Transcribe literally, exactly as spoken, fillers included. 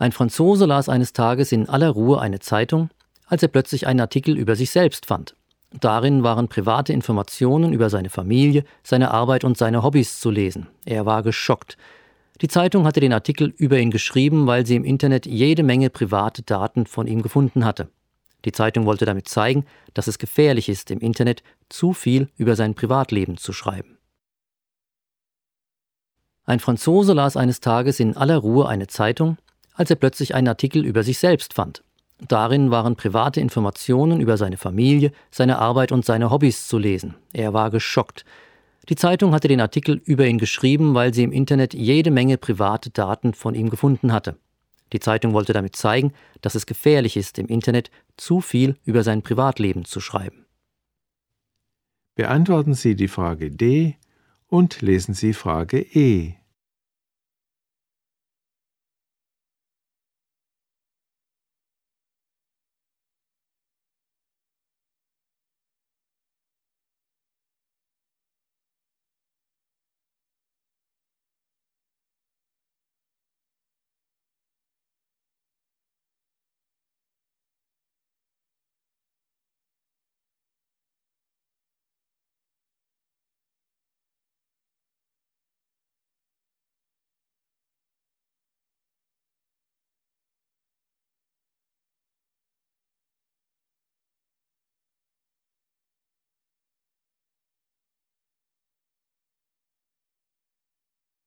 Ein Franzose las eines Tages in aller Ruhe eine Zeitung, als er plötzlich einen Artikel über sich selbst fand. Darin waren private Informationen über seine Familie, seine Arbeit und seine Hobbys zu lesen. Er war geschockt. Die Zeitung hatte den Artikel über ihn geschrieben, weil sie im Internet jede Menge private Daten von ihm gefunden hatte. Die Zeitung wollte damit zeigen, dass es gefährlich ist, im Internet zu viel über sein Privatleben zu schreiben. Ein Franzose las eines Tages in aller Ruhe eine Zeitung, als er plötzlich einen Artikel über sich selbst fand. Darin waren private Informationen über seine Familie, seine Arbeit und seine Hobbys zu lesen. Er war geschockt. Die Zeitung hatte den Artikel über ihn geschrieben, weil sie im Internet jede Menge private Daten von ihm gefunden hatte. Die Zeitung wollte damit zeigen, dass es gefährlich ist, im Internet zu viel über sein Privatleben zu schreiben. Beantworten Sie die Frage D und lesen Sie Frage E.